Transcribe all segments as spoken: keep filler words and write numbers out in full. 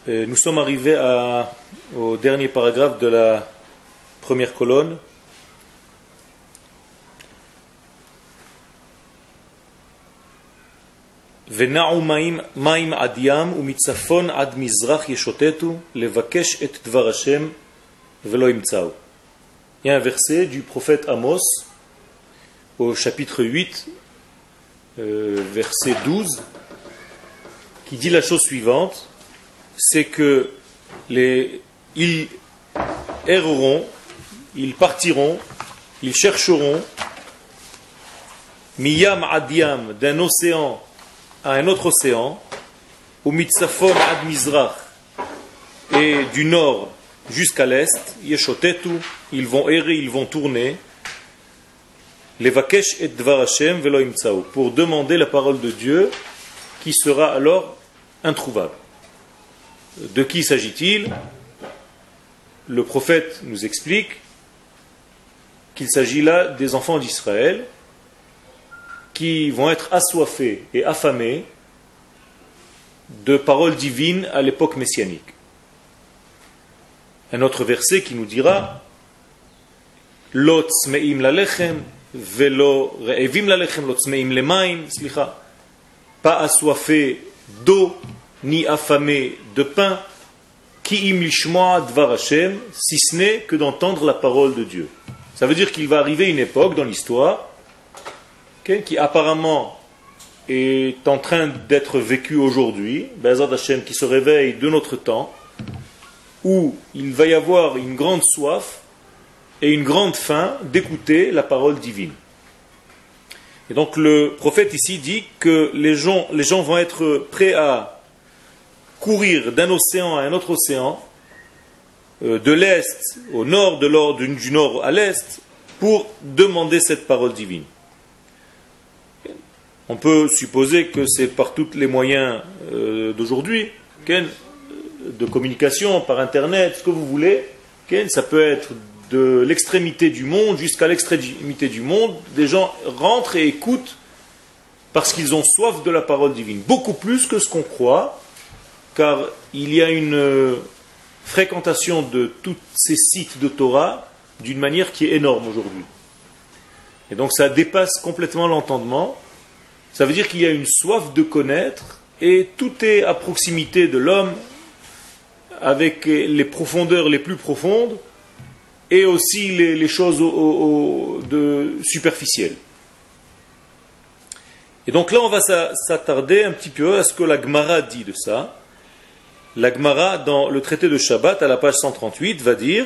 Et nous sommes arrivés à, au dernier paragraphe de la première colonne. ונעו מים, מים עד ים ומצפון עד מזרח ישוטטו לבקש את דבר השם ולא ימצאו. Il y a un verset du prophète Amos au chapitre huit, euh, verset douze, qui dit la chose suivante, c'est que les, ils erreront, ils partiront, ils chercheront miyam ad yam, d'un océan à un autre océan, ou mitzafon ad mizrach, et du nord jusqu'à l'est, yeshotetu, ils vont errer, ils vont tourner, levakesh et dvar Hashem velo imtsao, pour demander la parole de Dieu, qui sera alors introuvable. De qui s'agit-il? Le prophète nous explique qu'il s'agit là des enfants d'Israël, qui vont être assoiffés et affamés de paroles divines à l'époque messianique. Un autre verset qui nous dira Lo tzmeim lalechem velo re'evim lalechem lo tzmeim lemaim, pas assoiffés d'eau ni affamés de pain, ki im lishmoa dvar Hashem, si ce n'est que d'entendre la parole de Dieu. Ça veut dire qu'il va arriver une époque dans l'histoire qui apparemment est en train d'être vécu aujourd'hui, Be'ezrat Hashem, qui se réveille de notre temps, où il va y avoir une grande soif et une grande faim d'écouter la parole divine. Et donc le prophète ici dit que les gens, les gens vont être prêts à courir d'un océan à un autre océan, euh, de l'est au nord, de l'or, du, du nord à l'est, pour demander cette parole divine. On peut supposer que c'est par tous les moyens euh, d'aujourd'hui, de communication, par Internet, ce que vous voulez. Ça peut être de l'extrémité du monde jusqu'à l'extrémité du monde. Des gens rentrent et écoutent parce qu'ils ont soif de la parole divine. Beaucoup plus que ce qu'on croit, car il y a une fréquentation de tous ces sites de Torah d'une manière qui est énorme aujourd'hui. Et donc ça dépasse complètement l'entendement. Ça veut dire qu'il y a une soif de connaître et tout est à proximité de l'homme avec les profondeurs les plus profondes et aussi les, les choses au, au, au, de superficielles. Et donc là on va s'attarder un petit peu à ce que la Gemara dit de ça. La Gemara dans le traité de Shabbat à la page cent trente-huit va dire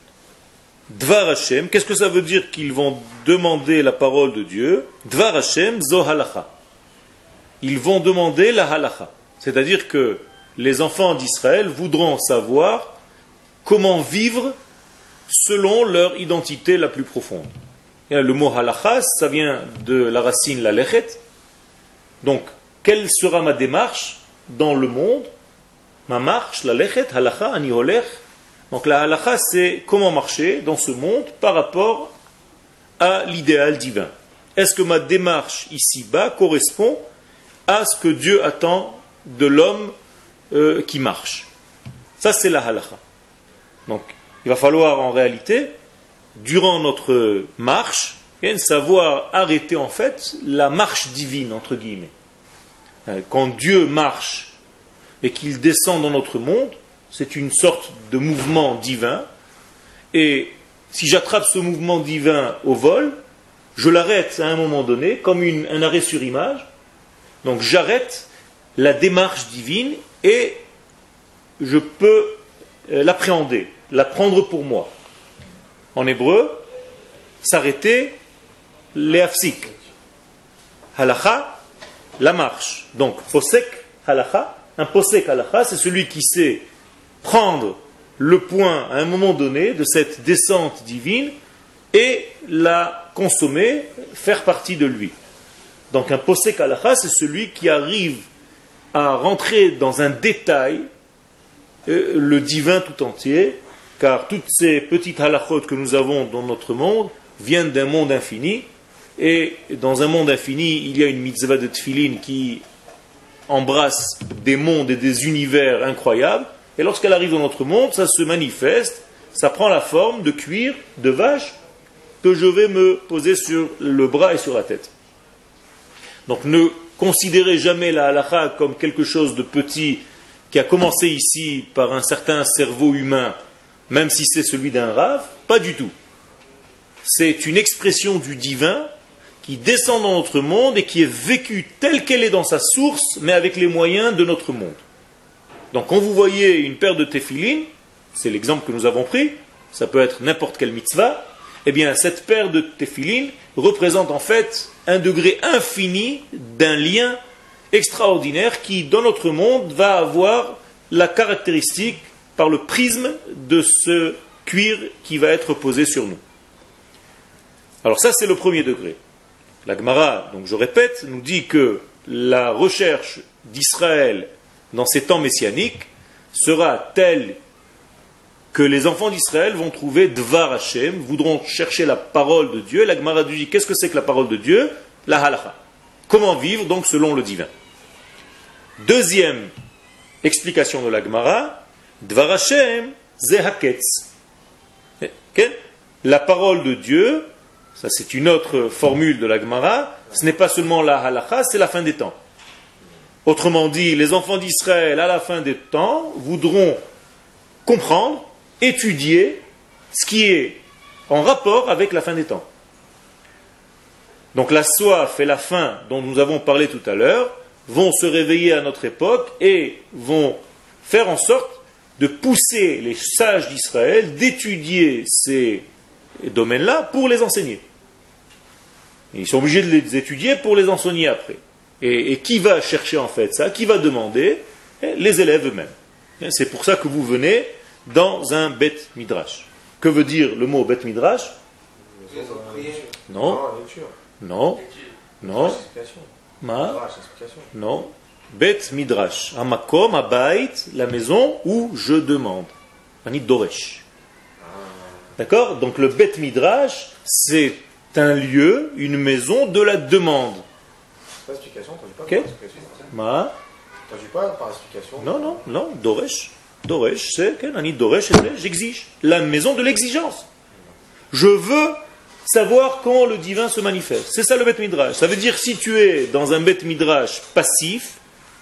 Dvar Hashem, qu'est-ce que ça veut dire qu'ils vont demander la parole de Dieu? Dvar Hashem zo halacha. Ils vont demander la halacha. C'est-à-dire que les enfants d'Israël voudront savoir comment vivre selon leur identité la plus profonde. Et le mot halacha, ça vient de la racine la lechet. Donc, quelle sera ma démarche dans le monde? Ma marche, la lechet, halacha, ani holech. Donc la halacha, c'est comment marcher dans ce monde par rapport à l'idéal divin. Est-ce que ma démarche ici-bas correspond à ce que Dieu attend de l'homme euh, qui marche? Ça, c'est la halacha. Donc, il va falloir en réalité, durant notre marche, savoir arrêter en fait la marche divine, entre guillemets. Quand Dieu marche et qu'il descend dans notre monde, c'est une sorte de mouvement divin. Et si j'attrape ce mouvement divin au vol, je l'arrête à un moment donné, comme une, un arrêt sur image. Donc j'arrête la démarche divine et je peux l'appréhender, la prendre pour moi. En hébreu, s'arrêter, leafsik. Halacha, la marche. Donc posek halacha, un posek halacha, c'est celui qui sait prendre le point à un moment donné de cette descente divine et la consommer, faire partie de lui. Donc un posek halacha, c'est celui qui arrive à rentrer dans un détail euh, le divin tout entier, car toutes ces petites halachot que nous avons dans notre monde viennent d'un monde infini, et dans un monde infini, il y a une mitzvah de tefillin qui embrasse des mondes et des univers incroyables, et lorsqu'elle arrive dans notre monde, ça se manifeste, ça prend la forme de cuir, de vache, que je vais me poser sur le bras et sur la tête. Donc ne considérez jamais la halakha comme quelque chose de petit qui a commencé ici par un certain cerveau humain, même si c'est celui d'un rave, pas du tout. C'est une expression du divin qui descend dans notre monde et qui est vécue telle qu'elle est dans sa source, mais avec les moyens de notre monde. Donc quand vous voyez une paire de téphilines, c'est l'exemple que nous avons pris, ça peut être n'importe quelle mitzvah, eh bien cette paire de téphilines représente en fait un degré infini d'un lien extraordinaire qui, dans notre monde, va avoir la caractéristique par le prisme de ce cuir qui va être posé sur nous. Alors ça, c'est le premier degré. La Gemara, donc je répète, nous dit que la recherche d'Israël dans ces temps messianiques sera telle que les enfants d'Israël vont trouver Dvar Hashem, voudront chercher la parole de Dieu. La Gemara dit, qu'est-ce que c'est que la parole de Dieu? La halakha. Comment vivre donc selon le divin? Deuxième explication de la Gemara, Dvar Hashem, ze haketz. La parole de Dieu, ça c'est une autre formule de la Gemara, ce n'est pas seulement la halakha, c'est la fin des temps. Autrement dit, les enfants d'Israël, à la fin des temps, voudront comprendre, étudier ce qui est en rapport avec la fin des temps. Donc la soif et la faim dont nous avons parlé tout à l'heure vont se réveiller à notre époque et vont faire en sorte de pousser les sages d'Israël d'étudier ces domaines-là pour les enseigner. Et ils sont obligés de les étudier pour les enseigner après. Et, et qui va chercher en fait ça? Qui va demander? Les élèves eux-mêmes. C'est pour ça que vous venez dans un Bet Midrash. Que veut dire le mot Bet Midrash? Non. Non. Non. Ma. Non. Bet Midrash. Amakom, Abayit, la maison où je demande. Anit Doresh. D'accord? Donc le Bet Midrash, c'est un lieu, une maison de la demande. Pas explication, t'as vu pas okay. par explication. Ma. T'as vu pas par explication. Non, non, non, Doresh. Doresh, c'est Anit Doresh, j'exige. La maison de l'exigence. Je veux savoir quand le divin se manifeste. C'est ça le Bet Midrash. Ça veut dire si tu es dans un Bet Midrash passif,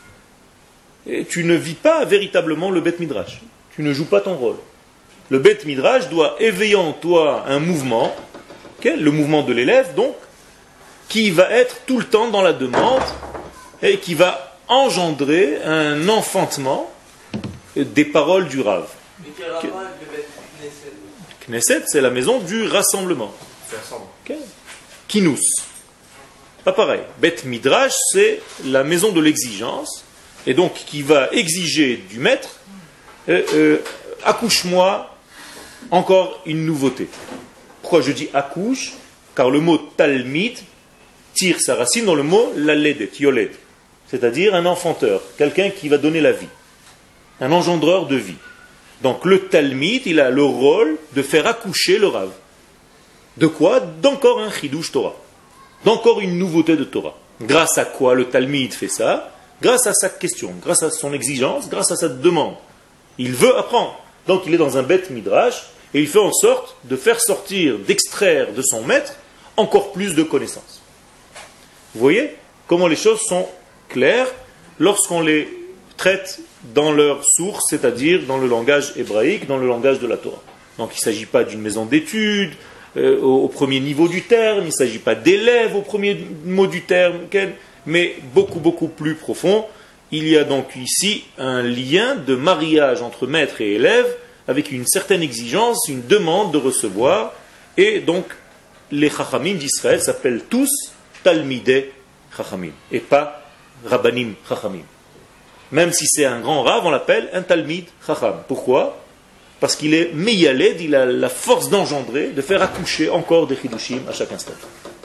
tu ne vis pas véritablement le Bet Midrash. Tu ne joues pas ton rôle. Le Bet Midrash doit éveiller en toi un mouvement, okay, le mouvement de l'élève, donc, qui va être tout le temps dans la demande et qui va engendrer un enfantement des paroles du Rav. Mais quel rapport avec le Bet Knesset? Knesset, c'est la maison du rassemblement. Okay. Kinous. Pas pareil. Bet Midrash, c'est la maison de l'exigence, et donc qui va exiger du maître, euh, euh, accouche-moi encore une nouveauté. Pourquoi je dis accouche? Car le mot talmid tire sa racine dans le mot laledet, yoled, c'est-à-dire un enfanteur, quelqu'un qui va donner la vie, un engendreur de vie. Donc le talmid, il a le rôle de faire accoucher le Rav. De quoi? D'encore un chidouche Torah, d'encore une nouveauté de Torah. Grâce à quoi le talmid fait ça? Grâce à sa question, grâce à son exigence, grâce à sa demande. Il veut apprendre. Donc il est dans un Bet Midrash et il fait en sorte de faire sortir, d'extraire de son maître encore plus de connaissances. Vous voyez comment les choses sont claires lorsqu'on les traite dans leur source, c'est-à-dire dans le langage hébraïque, dans le langage de la Torah. Donc il ne s'agit pas d'une maison d'études euh, au, au premier niveau du terme, il ne s'agit pas d'élèves au premier mot du terme, mais beaucoup, beaucoup plus profond. Il y a donc ici un lien de mariage entre maître et élève avec une certaine exigence, une demande de recevoir, et donc les Chachamim d'Israël s'appellent tous Talmidei Chachamim, et pas Rabbanim Chachamim. Même si c'est un grand Rav, on l'appelle un Talmid Chacham. Pourquoi? Parce qu'il est Meyaled, il a la force d'engendrer, de faire accoucher encore des Chidushim à chaque instant.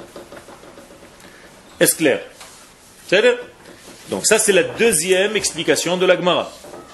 Est-ce clair? C'est-à-dire? Donc ça c'est la deuxième explication de la Gemara.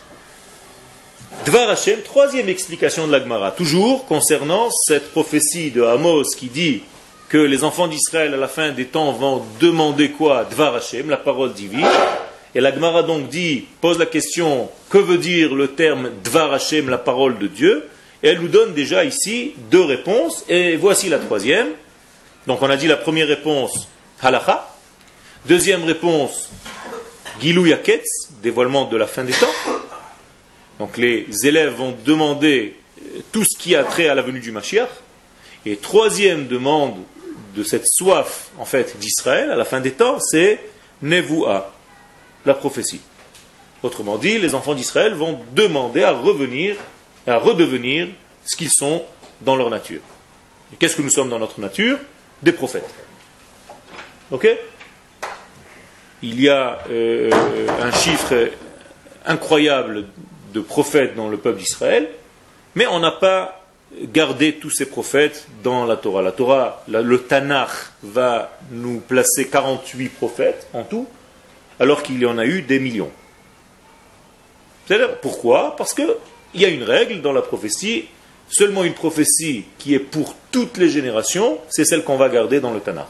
Dvar Hashem, troisième explication de la Gemara, toujours concernant cette prophétie de Amos qui dit que les enfants d'Israël à la fin des temps vont demander quoi? Dvar Hashem, la parole divine. Et la Gemara donc dit, pose la question, que veut dire le terme Dvar Hashem, la parole de Dieu? Et elle nous donne déjà ici deux réponses, et voici la troisième. Donc on a dit la première réponse, Halacha. Deuxième réponse, Gilou Yaketz, dévoilement de la fin des temps. Donc les élèves vont demander tout ce qui a trait à la venue du Mashiach. Et troisième demande de cette soif, en fait, d'Israël, à la fin des temps, c'est Nevoua, la prophétie. Autrement dit, les enfants d'Israël vont demander à revenir, à redevenir ce qu'ils sont dans leur nature. Et qu'est-ce que nous sommes dans notre nature? Des prophètes. Ok? Il y a euh, un chiffre incroyable de prophètes dans le peuple d'Israël, mais on n'a pas gardé tous ces prophètes dans la Torah. La Torah, la, le Tanakh va nous placer quarante-huit prophètes en tout, alors qu'il y en a eu des millions. C'est-à-dire, pourquoi? Parce qu'il y a une règle dans la prophétie, seulement une prophétie qui est pour toutes les générations, c'est celle qu'on va garder dans le Tanakh.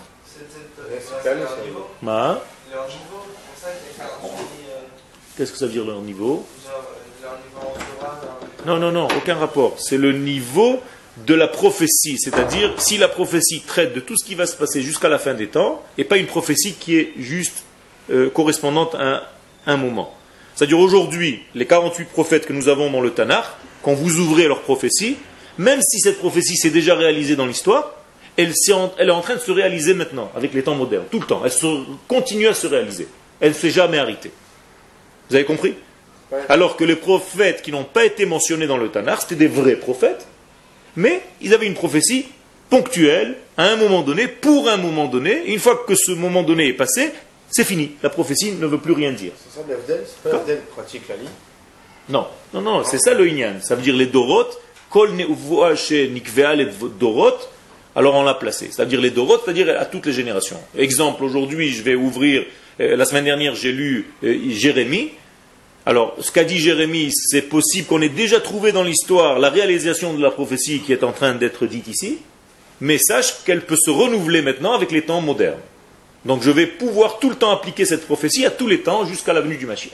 Ma Leur niveau, c'est pour ça qu'il y a quarante-huit, euh, Qu'est-ce que ça veut dire leur niveau? genre, leur niveau en Torah, leur- Non, non, non, aucun rapport. C'est le niveau de la prophétie. C'est-à-dire, si la prophétie traite de tout ce qui va se passer jusqu'à la fin des temps, et pas une prophétie qui est juste euh, correspondante à un, un moment. C'est-à-dire, aujourd'hui, les quarante-huit prophètes que nous avons dans le Tanakh, quand vous ouvrez leur prophétie, même si cette prophétie s'est déjà réalisée dans l'histoire, elle, en, elle est en train de se réaliser maintenant, avec les temps modernes, tout le temps. Elle se, continue à se réaliser. Elle ne s'est jamais arrêtée. Vous avez compris? Ouais. Alors que les prophètes qui n'ont pas été mentionnés dans le Tanakh, c'était des vrais prophètes, mais ils avaient une prophétie ponctuelle, à un moment donné, pour un moment donné. Et une fois que ce moment donné est passé, c'est fini. La prophétie ne veut plus rien dire. C'est ça l'Avdel? C'est pas l'Avdel qui pratique la ligne? Non, non, non, c'est ça le Inyan. Ça veut dire les Dorot, Kol Neuvua She Nikvea les Dorot, alors on l'a placé. C'est-à-dire les Dorot, c'est-à-dire à toutes les générations. Exemple, aujourd'hui, je vais ouvrir, euh, la semaine dernière, j'ai lu euh, Jérémie. Alors, ce qu'a dit Jérémie, c'est possible qu'on ait déjà trouvé dans l'histoire la réalisation de la prophétie qui est en train d'être dite ici, mais sache qu'elle peut se renouveler maintenant avec les temps modernes. Donc je vais pouvoir tout le temps appliquer cette prophétie à tous les temps jusqu'à la venue du Mashiach.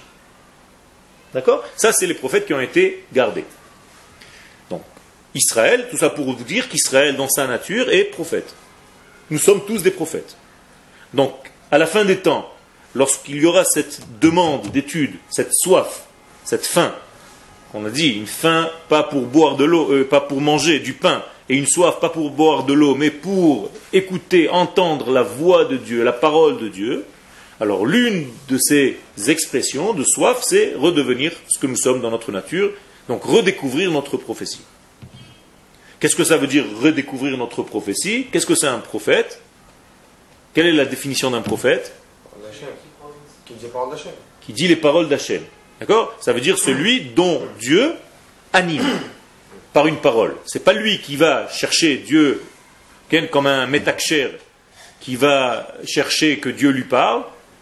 D'accord? Ça, c'est les prophètes qui ont été gardés. Donc, Israël, tout ça pour vous dire qu'Israël, dans sa nature, est prophète. Nous sommes tous des prophètes. Donc, à la fin des temps, lorsqu'il y aura cette demande d'étude, cette soif, cette faim, on a dit, une faim pas pour boire de l'eau, euh, pas pour manger du pain, et une soif pas pour boire de l'eau, mais pour écouter, entendre la voix de Dieu, la parole de Dieu. Alors l'une de ces expressions de soif, c'est redevenir ce que nous sommes dans notre nature, donc redécouvrir notre prophétie. Qu'est-ce que ça veut dire redécouvrir notre prophétie? Qu'est-ce que c'est un prophète? Quelle est la définition d'un prophète? Parole d'Hachem. Qui disait parole d'Hachem. Qui dit les paroles d'Hachem. D'accord? Ça veut dire celui dont Dieu anime par une parole. C'est pas lui qui va chercher Dieu comme un métakcher qui va chercher que Dieu lui parle.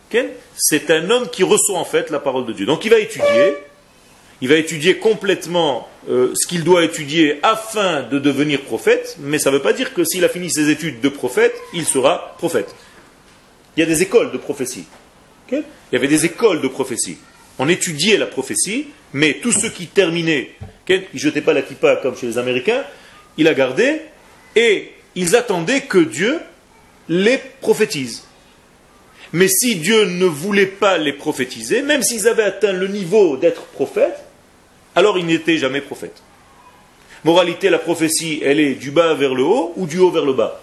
C'est un homme qui reçoit en fait la parole de Dieu. Donc il va étudier, il va étudier complètement euh, ce qu'il doit étudier afin de devenir prophète, mais ça ne veut pas dire que s'il a fini ses études de prophète, il sera prophète. Il y a des écoles de prophétie. Okay? Il y avait des écoles de prophétie. On étudiait la prophétie, mais tous ceux qui terminaient, okay, ils ne jetaient pas la kippa comme chez les Américains, ils la gardaient et ils attendaient que Dieu les prophétise. Mais si Dieu ne voulait pas les prophétiser, même s'ils avaient atteint le niveau d'être prophètes, alors ils n'étaient jamais prophètes. Moralité, la prophétie, elle est du bas vers le haut ou du haut vers le bas?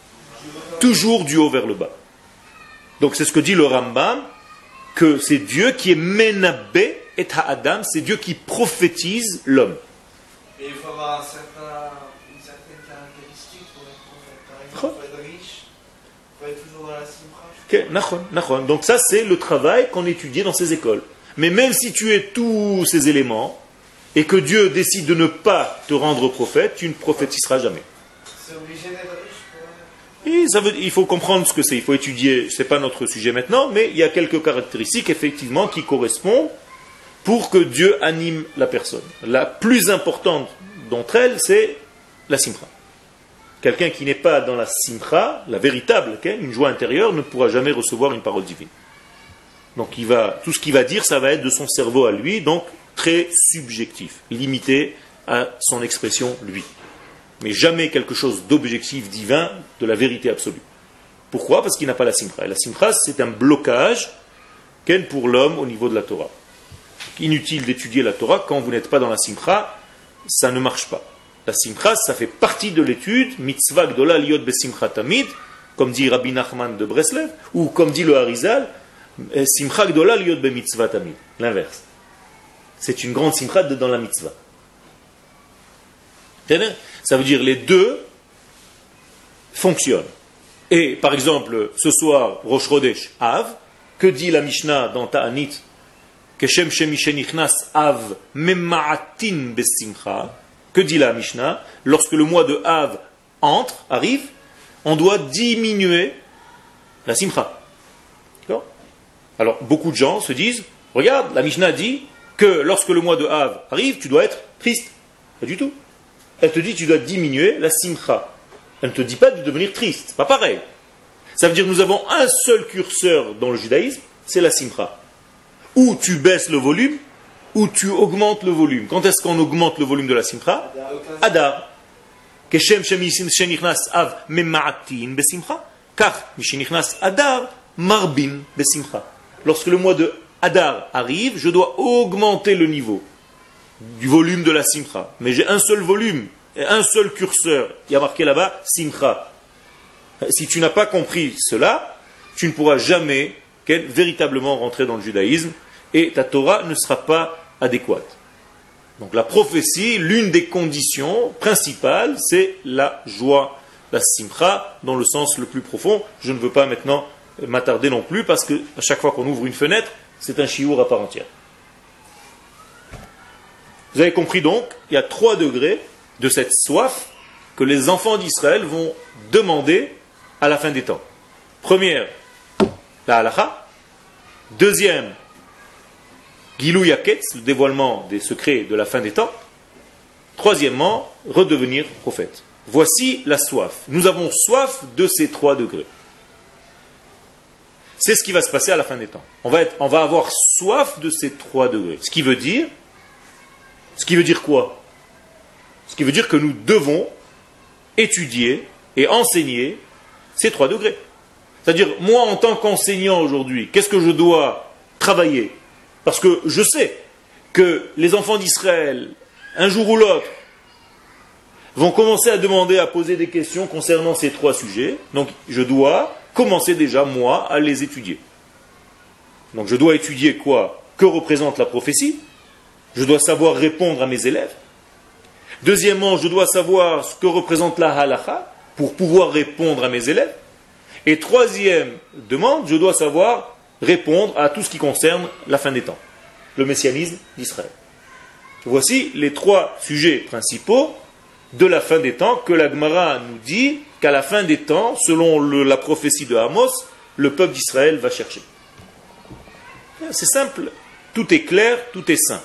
Toujours du haut vers le bas. Donc c'est ce que dit le Rambam, que c'est Dieu qui est menabé et ha'adam, c'est Dieu qui prophétise l'homme. Et il faut avoir un certain, une certaine caractéristique pour être prophète. Par exemple, il faut être riche, il faut être toujours dans la simra. Okay, nachon, nachon. Donc ça c'est le travail qu'on étudie dans ces écoles. Mais même si tu es tous ces éléments, et que Dieu décide de ne pas te rendre prophète, tu ne prophétiseras jamais. C'est obligé d'être riche pour... Et ça veut, il faut comprendre ce que c'est, il faut étudier, ce n'est pas notre sujet maintenant, mais il y a quelques caractéristiques effectivement qui correspondent pour que Dieu anime la personne. La plus importante d'entre elles, c'est la simcha. Quelqu'un qui n'est pas dans la simcha, la véritable, une joie intérieure, ne pourra jamais recevoir une parole divine. Donc il va, tout ce qu'il va dire, ça va être de son cerveau à lui, donc très subjectif, limité à son expression lui. Mais jamais quelque chose d'objectif divin, de la vérité absolue. Pourquoi? Parce qu'il n'a pas la simcha. Et la simcha, c'est un blocage qu'elle pour l'homme au niveau de la Torah. Inutile d'étudier la Torah quand vous n'êtes pas dans la simcha, ça ne marche pas. La simcha, ça fait partie de l'étude, mitzvah gdola liot besimcha tamid, comme dit Rabbi Nachman de Breslev, ou comme dit le Harizal, simcha gdola liot be mitzvah tamid. L'inverse. C'est une grande simcha dans la mitzvah. Ça veut dire les deux fonctionnent. Et par exemple, ce soir, Rosh Chodesh Av, que dit la Mishnah dans Ta'anit? Keshem shemishenichnas Av mema'atin besimcha. Que dit la Mishnah? Lorsque le mois de Av entre, arrive, on doit diminuer la simcha. D'accord? Alors, beaucoup de gens se disent, regarde, la Mishnah dit que lorsque le mois de Av arrive, tu dois être triste. Pas du tout. Elle te dit tu dois diminuer la simcha. Elle ne te dit pas de devenir triste. C'est pas pareil. Ça veut dire que nous avons un seul curseur dans le judaïsme, c'est la simcha. Ou tu baisses le volume, ou tu augmentes le volume. Quand est-ce qu'on augmente le volume de la simcha? Adar. Keshem shenichnas av mema'atin besimcha. Car mishenichnas adar marbin besimcha. Lorsque le mois de Adar arrive, je dois augmenter le niveau du volume de la simcha. Mais j'ai un seul volume et un seul curseur. Il y a marqué là-bas simcha. Si tu n'as pas compris cela, tu ne pourras jamais véritablement rentrer dans le judaïsme et ta Torah ne sera pas adéquate. Donc la prophétie, l'une des conditions principales, c'est la joie, la simcha, dans le sens le plus profond. Je ne veux pas maintenant m'attarder non plus parce que à chaque fois qu'on ouvre une fenêtre, c'est un chiour à part entière. Vous avez compris donc, il y a trois degrés de cette soif que les enfants d'Israël vont demander à la fin des temps. Première, la halakha. Deuxième, Gilou Yaketz, le dévoilement des secrets de la fin des temps. Troisièmement, redevenir prophète. Voici la soif. Nous avons soif de ces trois degrés. C'est ce qui va se passer à la fin des temps. On va, être, on va avoir soif de ces trois degrés. Ce qui veut dire, ce qui veut dire quoi? Ce qui veut dire que nous devons étudier et enseigner ces trois degrés. C'est-à-dire, moi en tant qu'enseignant aujourd'hui, qu'est-ce que je dois travailler? Parce que je sais que les enfants d'Israël, un jour ou l'autre, vont commencer à demander, à poser des questions concernant ces trois sujets. Donc je dois commencer déjà, moi, à les étudier. Donc je dois étudier quoi? Que représente la prophétie? Je dois savoir répondre à mes élèves. Deuxièmement, je dois savoir ce que représente la halakha pour pouvoir répondre à mes élèves. Et troisième demande, je dois savoir répondre à tout ce qui concerne la fin des temps, le messianisme d'Israël. Voici les trois sujets principaux de la fin des temps que la Gemara nous dit qu'à la fin des temps, selon le, la prophétie de Amos, le peuple d'Israël va chercher. C'est simple, tout est clair, tout est sain.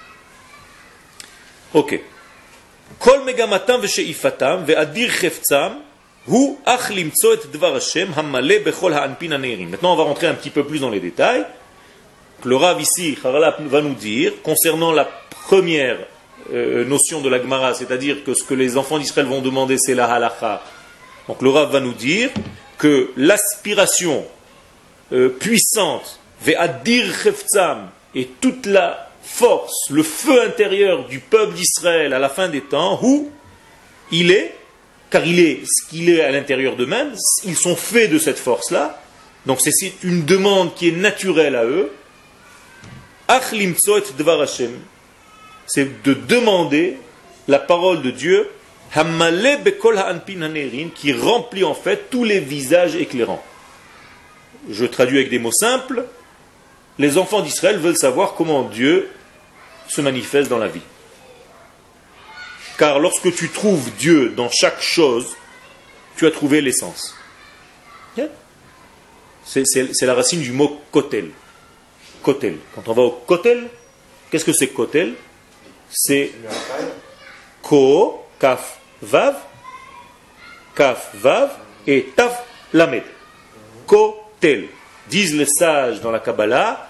Ok. Kol megamatam ve'sheifatam ve'adir cheftzam hu ach limtso et dvar Hashem hammale bechol ha'anpin haneirim. Maintenant, on va rentrer un petit peu plus dans les détails. Le Rav ici, Haralap, va nous dire, concernant la première euh, notion de la Gemara, c'est-à-dire que ce que les enfants d'Israël vont demander, c'est la halakha. Donc le Rav va nous dire que l'aspiration euh, puissante, ve'adir cheftzam, et toute la force, le feu intérieur du peuple d'Israël à la fin des temps, où il est, car il est ce qu'il est à l'intérieur d'eux-mêmes, ils sont faits de cette force-là, donc c'est une demande qui est naturelle à eux, ach limtso et dvar Hashem, c'est de demander la parole de Dieu, hammale bekol ha'anpin haneirim, qui remplit en fait tous les visages éclairants. Je traduis avec des mots simples, les enfants d'Israël veulent savoir comment Dieu se manifeste dans la vie. Car lorsque tu trouves Dieu dans chaque chose, tu as trouvé l'essence. C'est, c'est, c'est la racine du mot kotel. Kotel. Quand on va au kotel, qu'est-ce que c'est kotel? C'est ko, kaf, vav, kaf, vav et taf, lamed. Kotel. Disent les sages dans la Kabbalah,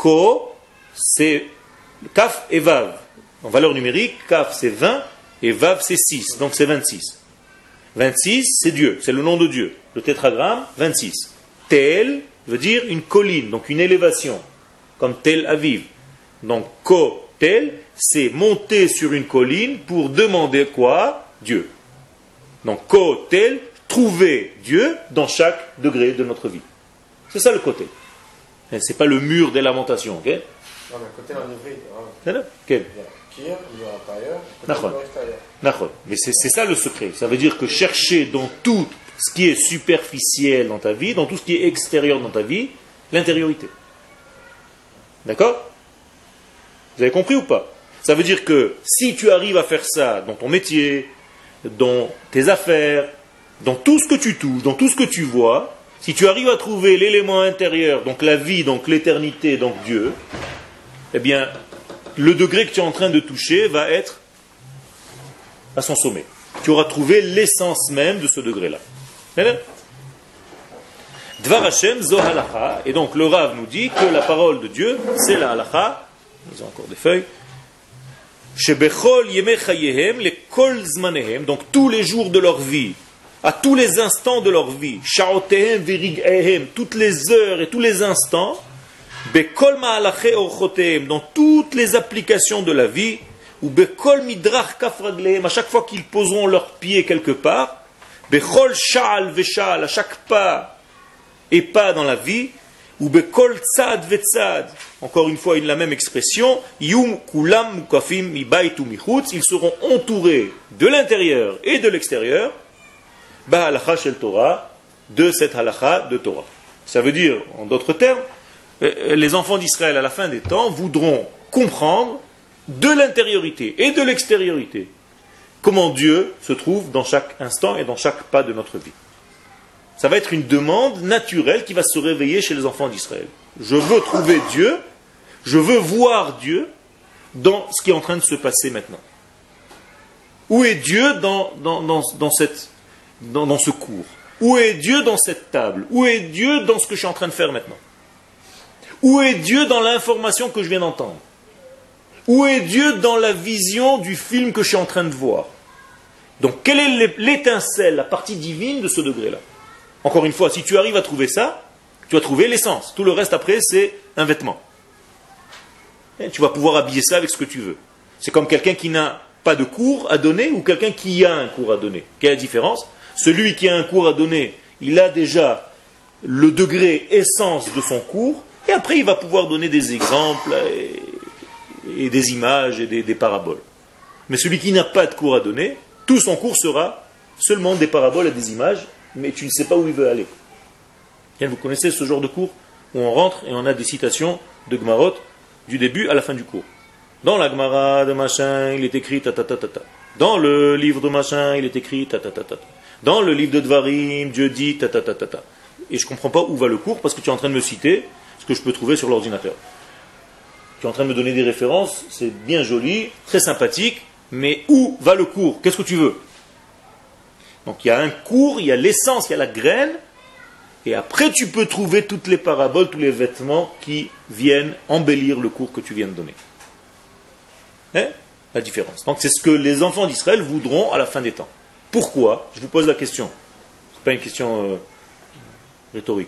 Ko, c'est Kaf et Vav. En valeur numérique, Kaf c'est vingt et Vav c'est six, donc c'est vingt-six. vingt-six, c'est Dieu, c'est le nom de Dieu. Le tétragramme, vingt-six. Tel veut dire une colline, donc une élévation, comme Tel Aviv. Donc Ko, Tel, c'est monter sur une colline pour demander quoi? Dieu. Donc Ko, Tel, trouver Dieu dans chaque degré de notre vie. C'est ça le côté. Ce n'est pas le mur des lamentations. Ok? Non, mais côté en hybride. Hein. Quel? Il y a Kir, il y a l'intérieur, côté l'extérieur. D'accord. Mais c'est, c'est ça le secret. Ça veut dire que chercher dans tout ce qui est superficiel dans ta vie, dans tout ce qui est extérieur dans ta vie, l'intériorité. D'accord? Vous avez compris ou pas? Ça veut dire que si tu arrives à faire ça dans ton métier, dans tes affaires, dans tout ce que tu touches, dans tout ce que tu vois, si tu arrives à trouver l'élément intérieur, donc la vie, donc l'éternité, donc Dieu, eh bien, le degré que tu es en train de toucher va être à son sommet. Tu auras trouvé l'essence même de ce degré-là. Dvar Hashem zo halacha. Et donc le Rav nous dit que la parole de Dieu, c'est la halacha. Ils ont encore des feuilles. Shebechol yemei chayehem le kol zmanehem. Donc tous les jours de leur vie, à tous les instants de leur vie, sha'otehem virig'ehem, toutes les heures et tous les instants, bekol ma'alache orchotehem, dans toutes les applications de la vie, ou bekol midrach kaf raglehem, à chaque fois qu'ils poseront leurs pieds quelque part, bechol sha'al vesha'al, à chaque pas et pas dans la vie, ou bekol tzad vetzad, encore une fois, une la même expression, yum kulam mukafim mi bait ou michutz, ils seront entourés de l'intérieur et de l'extérieur, ba halacha shel Torah, de cette halacha de Torah. Ça veut dire, en d'autres termes, les enfants d'Israël à la fin des temps voudront comprendre de l'intériorité et de l'extériorité comment Dieu se trouve dans chaque instant et dans chaque pas de notre vie. Ça va être une demande naturelle qui va se réveiller chez les enfants d'Israël. Je veux trouver Dieu, je veux voir Dieu dans ce qui est en train de se passer maintenant. Où est Dieu dans, dans, dans, dans, cette, dans, dans ce cours? Où est Dieu dans cette table? Où est Dieu dans ce que je suis en train de faire maintenant? Où est Dieu dans l'information que je viens d'entendre? Où est Dieu dans la vision du film que je suis en train de voir? Donc, quelle est l'étincelle, la partie divine de ce degré-là? Encore une fois, si tu arrives à trouver ça, tu vas trouver l'essence. Tout le reste après, c'est un vêtement. Et tu vas pouvoir habiller ça avec ce que tu veux. C'est comme quelqu'un qui n'a pas de cours à donner ou quelqu'un qui a un cours à donner. Quelle est la différence? Celui qui a un cours à donner, il a déjà le degré essence de son cours, et après il va pouvoir donner des exemples et, et des images et des, des paraboles. Mais celui qui n'a pas de cours à donner, tout son cours sera seulement des paraboles et des images, mais tu ne sais pas où il veut aller. Et vous connaissez ce genre de cours où on rentre et on a des citations de Gmarot du début à la fin du cours. Dans la Gemara de machin, il est écrit ta ta ta ta ta. Dans le livre de machin, il est écrit ta ta ta ta ta. Dans le livre de Dvarim, Dieu dit ta ta ta ta ta. Et je ne comprends pas où va le cours parce que tu es en train de me citer ce que je peux trouver sur l'ordinateur. Tu es en train de me donner des références, c'est bien joli, très sympathique, mais où va le cours? Qu'est-ce que tu veux? Donc il y a un cours, il y a l'essence, il y a la graine, et après tu peux trouver toutes les paraboles, tous les vêtements qui viennent embellir le cours que tu viens de donner. Hein? La différence. Donc c'est ce que les enfants d'Israël voudront à la fin des temps. Pourquoi? Je vous pose la question. Ce n'est pas une question euh, rhétorique.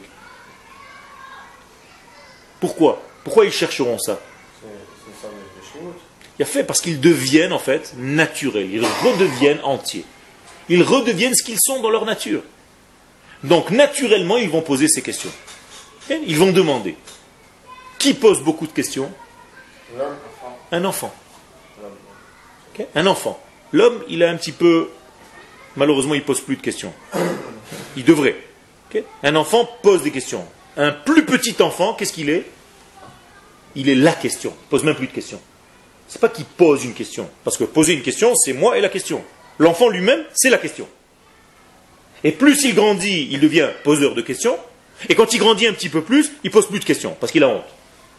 Pourquoi? Pourquoi ils chercheront ça? C'est ça le shlimut. Il a fait parce qu'ils deviennent en fait naturels, ils redeviennent entiers. Ils redeviennent ce qu'ils sont dans leur nature. Donc naturellement, ils vont poser ces questions. Et ils vont demander. Qui pose beaucoup de questions? L'homme, Un enfant. l'homme. Okay? Un enfant. L'homme, il a un petit peu... Malheureusement, il ne pose plus de questions. Il devrait. Okay? Un enfant pose des questions. Un plus petit enfant, qu'est-ce qu'il est? Il est la question. Il ne pose même plus de questions. Ce n'est pas qu'il pose une question. Parce que poser une question, c'est moi et la question. L'enfant lui-même, c'est la question. Et plus il grandit, il devient poseur de questions. Et quand il grandit un petit peu plus, il pose plus de questions, parce qu'il a honte.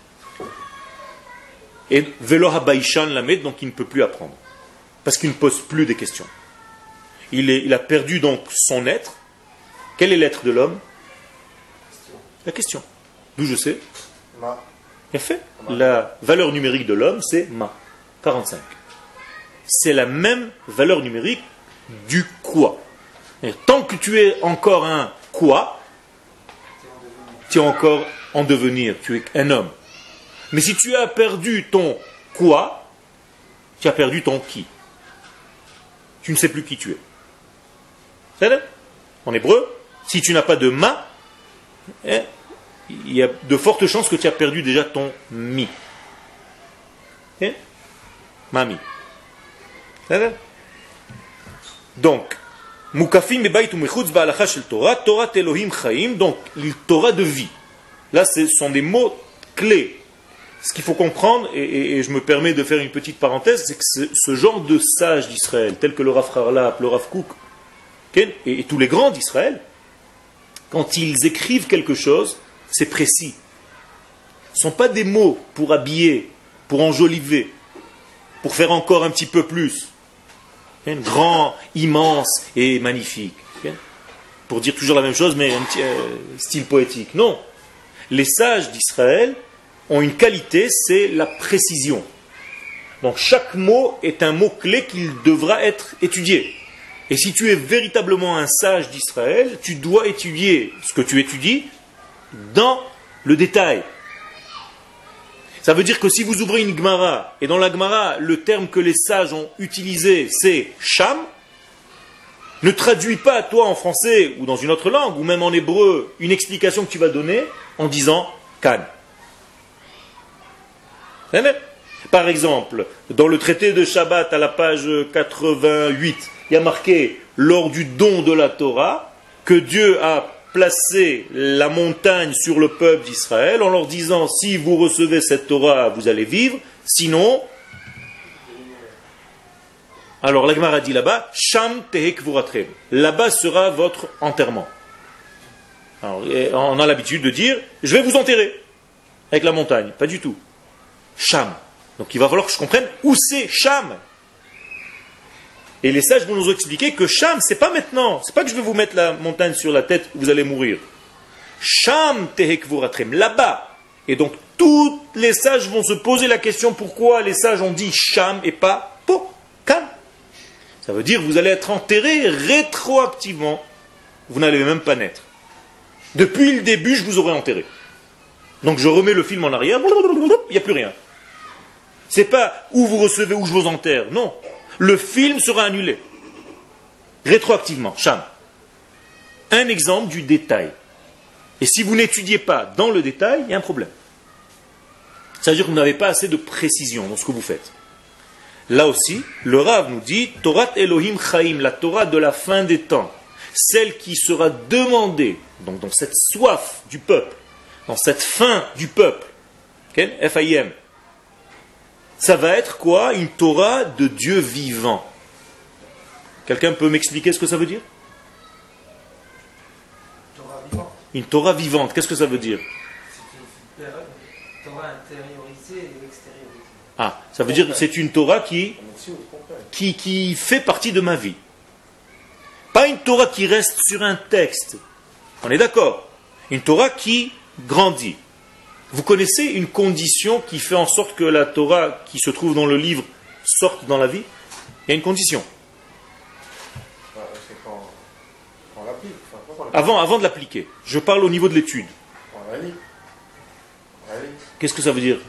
Et Velo Habaishan Lamed, donc il ne peut plus apprendre. Parce qu'il ne pose plus de questions. Il, est, il a perdu donc son être. Quel est l'être de l'homme? La question. D'où je sais? Ma. Il a fait. La valeur numérique de l'homme, c'est ma, quarante-cinq. C'est la même valeur numérique du quoi. Et tant que tu es encore un quoi, tu es encore en devenir, tu es un homme. Mais si tu as perdu ton quoi, tu as perdu ton qui. Tu ne sais plus qui tu es. C'est vrai? En hébreu, si tu n'as pas de ma, eh, il y a de fortes chances que tu as perdu déjà ton mi. Eh? Mami. C'est vrai? Donc, Mukafim bebayt ou mechutz ba'alacha shel Torah, Torah Elohim chaim, donc, Torah de vie. Là, ce sont des mots clés. Ce qu'il faut comprendre, et, et, et je me permets de faire une petite parenthèse, c'est que ce, ce genre de sages d'Israël, tels que le Rav Harlap, le Rav Kook, et, et tous les grands d'Israël, quand ils écrivent quelque chose, c'est précis. Ce ne sont pas des mots pour habiller, pour enjoliver, pour faire encore un petit peu plus. Grand, immense et magnifique. Pour dire toujours la même chose, mais un petit euh, style poétique. Non. Les sages d'Israël ont une qualité, c'est la précision. Donc chaque mot est un mot-clé qui devra être étudié. Et si tu es véritablement un sage d'Israël, tu dois étudier ce que tu étudies dans le détail. Ça veut dire que si vous ouvrez une Gemara, et dans la Gemara, le terme que les sages ont utilisé, c'est Sham, ne traduis pas toi en français ou dans une autre langue, ou même en hébreu, une explication que tu vas donner en disant Kan. Par exemple, dans le traité de Shabbat à la page quatre-vingt-huit, il y a marqué lors du don de la Torah que Dieu a placé la montagne sur le peuple d'Israël en leur disant si vous recevez cette Torah, vous allez vivre, sinon. Alors la Gemara dit là-bas, Sham tehek vuratrem. Là-bas sera votre enterrement. Alors, on a l'habitude de dire je vais vous enterrer avec la montagne. Pas du tout. Sham. Donc il va falloir que je comprenne où c'est Sham. Et les sages vont nous expliquer que Sham, c'est pas maintenant. C'est pas que je vais vous mettre la montagne sur la tête, vous allez mourir. Sham tehek vuratrem. Là-bas. Et donc tous les sages vont se poser la question pourquoi les sages ont dit Sham et pas Po, Kan. Ça veut dire que vous allez être enterré rétroactivement. Vous n'allez même pas naître. Depuis le début, je vous aurais enterré. Donc je remets le film en arrière, il n'y a plus rien. C'est pas où vous recevez, où je vous enterre. Non. Le film sera annulé. Rétroactivement. Sham. Un exemple du détail. Et si vous n'étudiez pas dans le détail, il y a un problème. Ça veut dire que vous n'avez pas assez de précision dans ce que vous faites. Là aussi, le Rav nous dit Torah Elohim Chaim, la Torah de la fin des temps, celle qui sera demandée, donc dans cette soif du peuple, dans cette faim du peuple, okay? F I M, ça va être quoi? Une Torah de Dieu vivant. Quelqu'un peut m'expliquer ce que ça veut dire? Torah vivante. Une Torah vivante, qu'est-ce que ça veut dire? C'est une Torah intériorisée et extériorisée. Ah, ça veut dire que c'est une Torah qui, qui, qui fait partie de ma vie. Pas une Torah qui reste sur un texte. On est d'accord? Une Torah qui grandit. Vous connaissez une condition qui fait en sorte que la Torah qui se trouve dans le livre sorte dans la vie? Il y a une condition. C'est quand, quand on l'applique. Enfin, quand on l'applique. Avant, avant de l'appliquer, je parle au niveau de l'étude. On la lit. On la lit. Qu'est-ce que ça veut dire?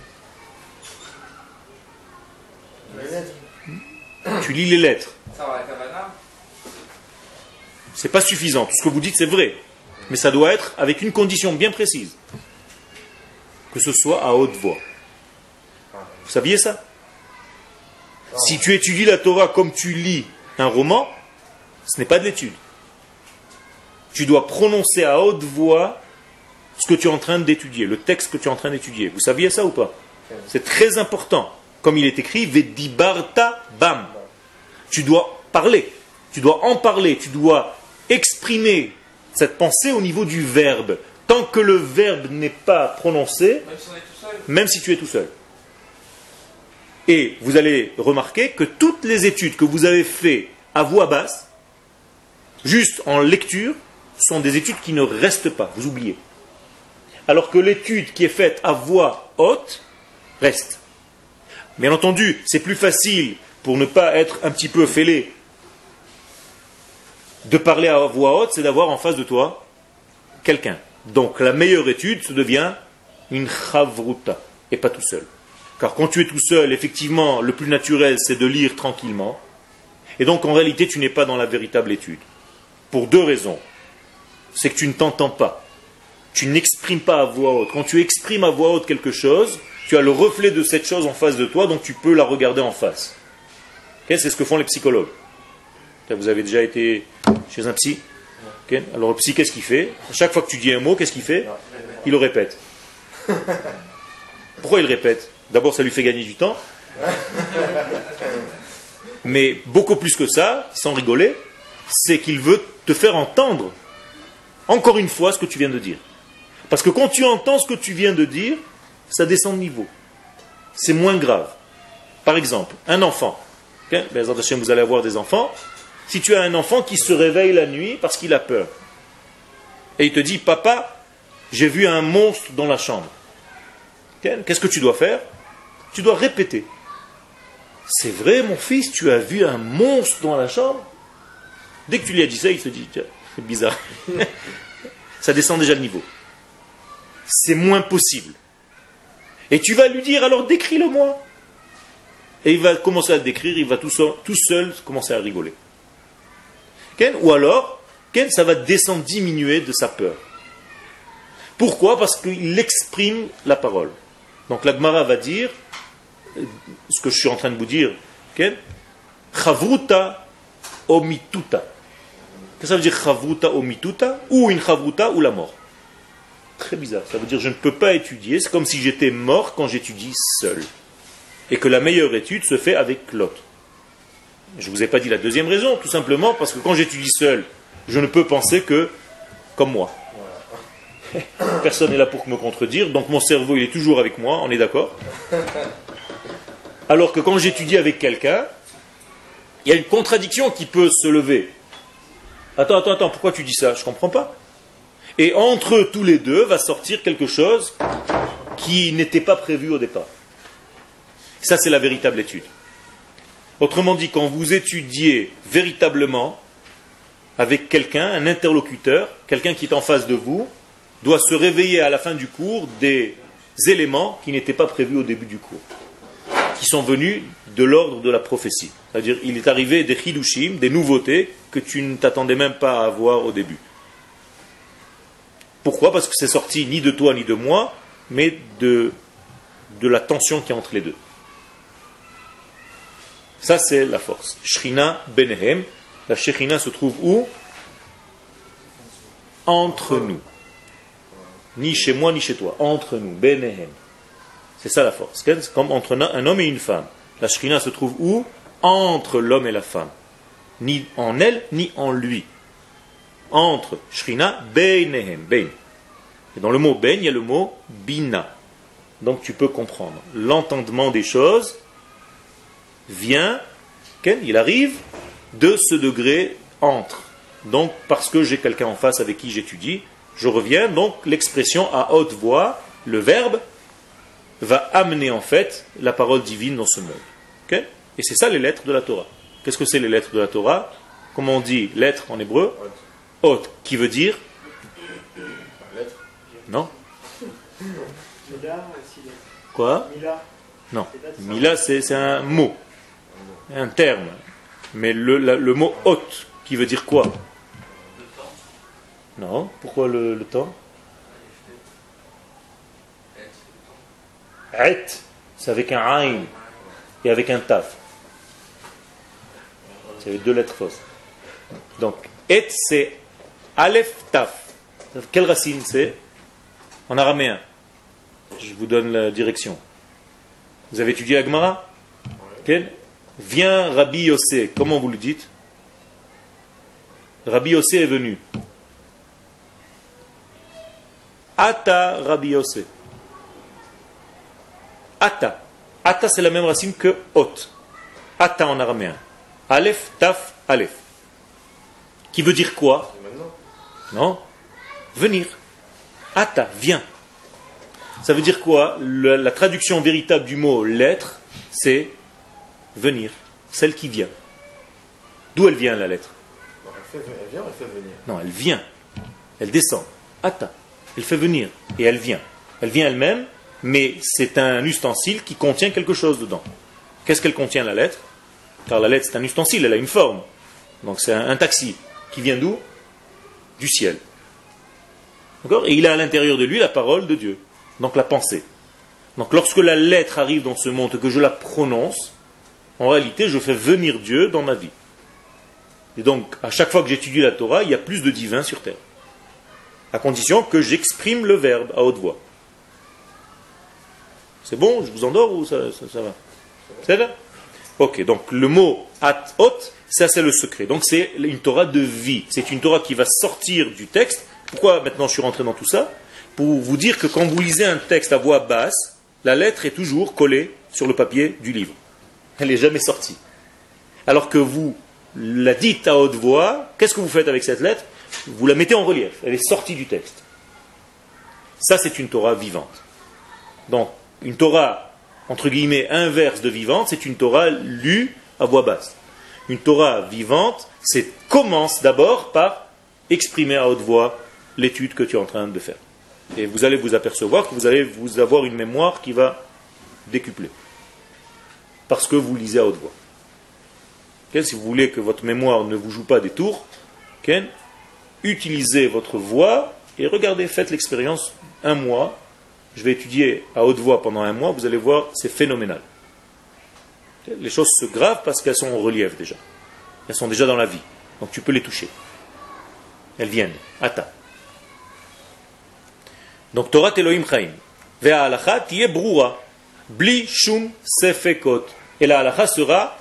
Les lettres. Tu lis les lettres. Ça va, la Kavana. C'est pas suffisant. Tout ce que vous dites, c'est vrai. Mais ça doit être avec une condition bien précise. Que ce soit à haute voix. Vous saviez ça? Si tu étudies la Torah comme tu lis un roman, ce n'est pas de l'étude. Tu dois prononcer à haute voix ce que tu es en train d'étudier, le texte que tu es en train d'étudier. Vous saviez ça ou pas? C'est très important. Comme il est écrit, Vedibarta Bam. Tu dois parler. Tu dois en parler. Tu dois exprimer cette pensée au niveau du verbe. Tant que le verbe n'est pas prononcé, Même si on est tout seul. même si tu es tout seul. Et vous allez remarquer que toutes les études que vous avez faites à voix basse, juste en lecture, sont des études qui ne restent pas. Vous oubliez. alors que l'étude qui est faite à voix haute reste. Bien entendu, c'est plus facile, pour ne pas être un petit peu fêlé, de parler à voix haute, c'est d'avoir en face de toi quelqu'un. Donc la meilleure étude se devient une chavruta, et pas tout seul. Car quand tu es tout seul, effectivement, le plus naturel, c'est de lire tranquillement. Et donc en réalité, tu n'es pas dans la véritable étude. Pour deux raisons. C'est que tu ne t'entends pas. Tu n'exprimes pas à voix haute. Quand tu exprimes à voix haute quelque chose, tu as le reflet de cette chose en face de toi, donc tu peux la regarder en face. Okay, c'est ce que font les psychologues. Vous avez déjà été chez un psy? Okay, alors le psy, qu'est-ce qu'il fait? À chaque fois que tu dis un mot, qu'est-ce qu'il fait? Il le répète. Pourquoi il le répète? D'abord, ça lui fait gagner du temps. Mais beaucoup plus que ça, sans rigoler, c'est qu'il veut te faire entendre encore une fois ce que tu viens de dire. Parce que quand tu entends ce que tu viens de dire, ça descend de niveau. C'est moins grave. Par exemple, un enfant. Okay? Vous allez avoir des enfants. Si tu as un enfant qui se réveille la nuit parce qu'il a peur, et il te dit, papa, j'ai vu un monstre dans la chambre. Okay? Qu'est-ce que tu dois faire? Tu dois répéter. C'est vrai, mon fils, tu as vu un monstre dans la chambre? Dès que tu lui as dit ça, il se dit, tiens, c'est bizarre. Ça descend déjà le niveau. C'est moins possible. Et tu vas lui dire, alors décris-le-moi. Et il va commencer à le décrire, il va tout seul, tout seul commencer à rigoler. Okay? Ou alors, okay, ça va descendre, diminuer de sa peur. Pourquoi? Parce qu'il exprime la parole. Donc la Gemara va dire, ce que je suis en train de vous dire, okay? Chavruta omituta. Qu'est-ce que ça veut dire chavruta omituta? Ou une chavruta ou la mort. Très bizarre. Ça veut dire je ne peux pas étudier. C'est comme si j'étais mort quand j'étudie seul. Et que la meilleure étude se fait avec l'autre. Je ne vous ai pas dit la deuxième raison, tout simplement parce que quand j'étudie seul, je ne peux penser que comme moi. Personne n'est là pour me contredire, donc mon cerveau il est toujours avec moi, on est d'accord? Alors que quand j'étudie avec quelqu'un, il y a une contradiction qui peut se lever. Attends, attends, attends, pourquoi tu dis ça? Je ne comprends pas. Et entre tous les deux va sortir quelque chose qui n'était pas prévu au départ. Ça, c'est la véritable étude. Autrement dit, quand vous étudiez véritablement avec quelqu'un, un interlocuteur, quelqu'un qui est en face de vous, doit se réveiller à la fin du cours des éléments qui n'étaient pas prévus au début du cours, qui sont venus de l'ordre de la prophétie. C'est-à-dire, il est arrivé des chidushim, des nouveautés que tu ne t'attendais même pas à avoir au début. Pourquoi? Parce que c'est sorti ni de toi ni de moi, mais de, de la tension qui est entre les deux. Ça, c'est la force. Shrina Benehem. La Shekhinah se trouve où? Entre nous. Ni chez moi, ni chez toi. Entre nous. Benehem. C'est ça la force. C'est comme entre un homme et une femme. La Shekhinah se trouve où? Entre l'homme et la femme. Ni en elle, ni en lui. Entre. Shrina Benehem. Ben. Et dans le mot Ben, il y a le mot Bina. Donc tu peux comprendre. L'entendement des choses vient, il arrive de ce degré entre. Donc, parce que j'ai quelqu'un en face avec qui j'étudie, je reviens, donc l'expression à haute voix, le verbe, va amener en fait la parole divine dans ce monde. Okay? Et c'est ça les lettres de la Torah. Qu'est-ce que c'est les lettres de la Torah? Comment on dit lettre en hébreu? Haute, qui veut dire? Non? Quoi? Non. Mila, c'est, c'est un mot. Un terme. Mais le, la, le mot haute, qui veut dire quoi? Non. Pourquoi le, le temps? Et, c'est avec un aïn et avec un taf. C'est avec deux lettres fausses. Donc, et, c'est aleph taf. Quelle racine c'est? En araméen. Je vous donne la direction. Vous avez étudié la Gemara? Quel? Viens Rabbi Yossé. Comment vous le dites? Rabbi Yossé est venu. Ata Rabbi Yossé. Ata. Ata, c'est la même racine que Hot. Ata en araméen. Aleph, Taf, Aleph. Qui veut dire quoi? Non? Venir. Ata, viens. Ça veut dire quoi? Le- La traduction véritable du mot lettre, c'est venir, celle qui vient. D'où elle vient la lettre? Non, elle, fait, elle vient ou elle fait venir? Non, elle vient. Elle descend. Atta. Elle fait venir. Et elle vient. Elle vient elle-même, mais c'est un ustensile qui contient quelque chose dedans. Qu'est-ce qu'elle contient, la lettre? Car la lettre, c'est un ustensile, elle a une forme. Donc c'est un, un taxi. Qui vient d'où? Du ciel. D'accord? Et il a à l'intérieur de lui la parole de Dieu. Donc la pensée. Donc lorsque la lettre arrive dans ce monde et que je la prononce, en réalité, je fais venir Dieu dans ma vie. Et donc, à chaque fois que j'étudie la Torah, il y a plus de divin sur terre. À condition que j'exprime le verbe à haute voix. C'est bon? Je vous endors ou ça, ça, ça va? C'est là? Ok, donc le mot at-ot, ça c'est le secret. Donc c'est une Torah de vie. C'est une Torah qui va sortir du texte. Pourquoi maintenant je suis rentré dans tout ça? Pour vous dire que quand vous lisez un texte à voix basse, la lettre est toujours collée sur le papier du livre. Elle n'est jamais sortie. Alors que vous la dites à haute voix, qu'est-ce que vous faites avec cette lettre? Vous la mettez en relief. Elle est sortie du texte. Ça c'est une Torah vivante. Donc, une Torah, entre guillemets, inverse de vivante, c'est une Torah lue à voix basse. Une Torah vivante, c'est commence d'abord par exprimer à haute voix l'étude que tu es en train de faire. Et vous allez vous apercevoir que vous allez vous avoir une mémoire qui va décupler. Parce que vous lisez à haute voix. Okay? Si vous voulez que votre mémoire ne vous joue pas des tours, okay? Utilisez votre voix et regardez, faites l'expérience un mois. Je vais étudier à haute voix pendant un mois, vous allez voir, c'est phénoménal. Okay? Les choses se gravent parce qu'elles sont en relief déjà. Elles sont déjà dans la vie. Donc tu peux les toucher. Elles viennent. Atta. Donc Torah Elohim Chaim. Ve'a halacha tiye brura. Bli shum sefekot. Et la halacha sera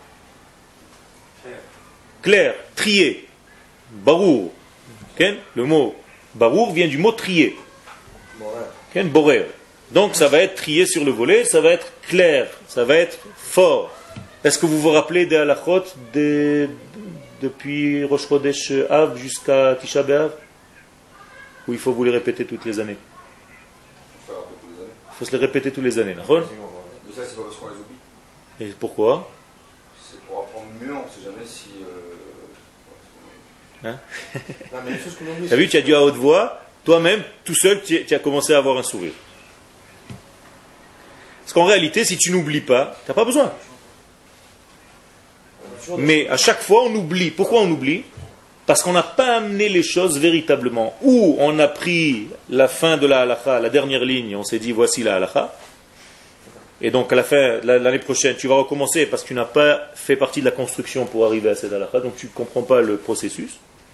claire, triée. Barour. Okay? Le mot barour vient du mot trier. Okay? Borer. Donc ça va être trié sur le volet, ça va être clair, ça va être fort. Est-ce que vous vous rappelez des halachot de, depuis Rosh Chodesh Av jusqu'à Tisha B'Av? Ou il faut vous les répéter toutes les années? Il faut se les répéter toutes les années. Mais ça, c'est pas parce qu'on les oublie. Et pourquoi? C'est pour apprendre mieux, on ne sait jamais si. Euh... Hein? Non, mais les choses qu'on oublie, Tu as vu, tu as dit à haute voix, toi-même, tout seul, tu tu as commencé à avoir un sourire. Parce qu'en réalité, si tu n'oublies pas, tu n'as pas besoin. Mais à chaque fois, on oublie. Pourquoi on oublie? Parce qu'on n'a pas amené les choses véritablement. Ou on a pris la fin de la halakha, la dernière ligne, on s'est dit voici la halakha. Et donc à la fin, l'année prochaine, tu vas recommencer parce que tu n'as pas fait partie de la construction pour arriver à cette halakha, donc tu ne comprends pas le processus.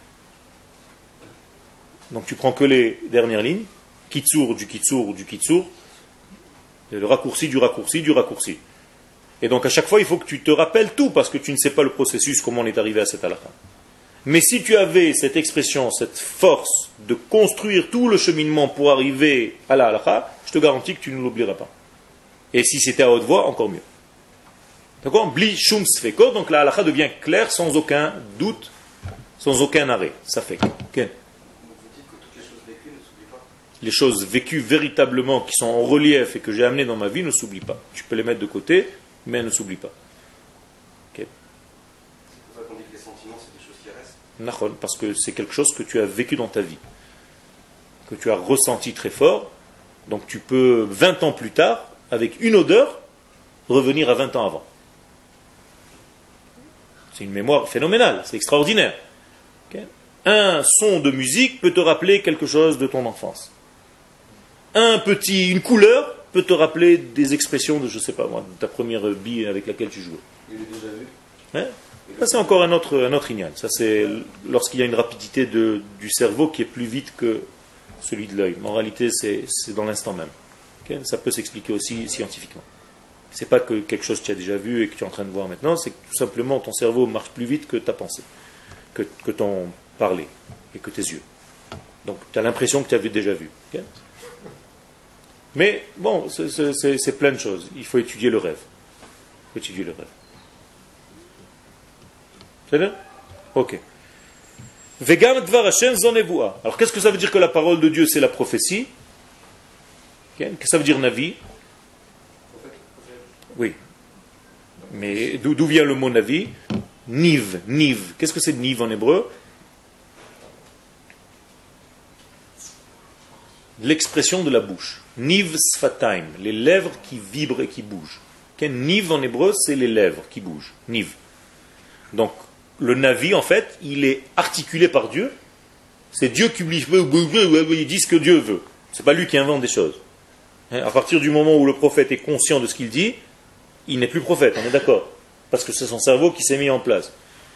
Donc tu prends que les dernières lignes, kitsur du kitsur du kitsur, le raccourci du raccourci du raccourci. Et donc à chaque fois, il faut que tu te rappelles tout parce que tu ne sais pas le processus, comment on est arrivé à cette halakha. Mais si tu avais cette expression, cette force de construire tout le cheminement pour arriver à la halakha, je te garantis que tu ne l'oublieras pas. Et si c'était à haute voix, encore mieux. D'accord? Bli shum sfeko, donc la halakha devient claire sans aucun doute, sans aucun arrêt. Ça fait. Okay. Donc vous dites que toutes les choses vécues ne s'oublient pas. Les choses vécues véritablement, qui sont en relief et que j'ai amenées dans ma vie, ne s'oublient pas. Tu peux les mettre de côté, mais elles ne s'oublient pas. Okay. C'est pour ça qu'on dit que les sentiments, c'est des choses qui restent. Nachon, parce que c'est quelque chose que tu as vécu dans ta vie, que tu as ressenti très fort. Donc tu peux, vingt ans plus tard, avec une odeur, revenir à vingt ans avant. C'est une mémoire phénoménale, c'est extraordinaire. Okay? Un son de musique peut te rappeler quelque chose de ton enfance. Un petit, une couleur peut te rappeler des expressions de, je sais pas moi, de ta première bille avec laquelle tu jouais. Il est déjà vu. Hein? Ça c'est encore un autre, un autre ignal. Ça c'est lorsqu'il y a une rapidité de, du cerveau qui est plus vite que celui de l'œil. Mais en réalité c'est, c'est dans l'instant même. Okay? Ça peut s'expliquer aussi scientifiquement. C'est pas que quelque chose que tu as déjà vu et que tu es en train de voir maintenant, c'est que tout simplement ton cerveau marche plus vite que ta pensée, que, que ton parler et que tes yeux. Donc tu as l'impression que tu avais déjà vu. Okay? Mais bon, c'est, c'est, c'est plein de choses. Il faut étudier le rêve. Il faut étudier le rêve. C'est bien? Ok. Vegam dvar Hashem zon nevuah. Alors qu'est-ce que ça veut dire que la parole de Dieu c'est la prophétie? Qu'est-ce que ça veut dire Navi? Oui. Mais d'où d'où vient le mot Navi? Niv, Niv. Qu'est-ce que c'est Niv en hébreu? L'expression de la bouche. Niv sfataim, les lèvres qui vibrent et qui bougent. Okay? Niv en hébreu, c'est les lèvres qui bougent. Niv. Donc, le Navi, en fait, il est articulé par Dieu. C'est Dieu qui lui il dit ce que Dieu veut. C'est pas lui qui invente des choses. À partir du moment où le prophète est conscient de ce qu'il dit, il n'est plus prophète, on est d'accord. Parce que c'est son cerveau qui s'est mis en place.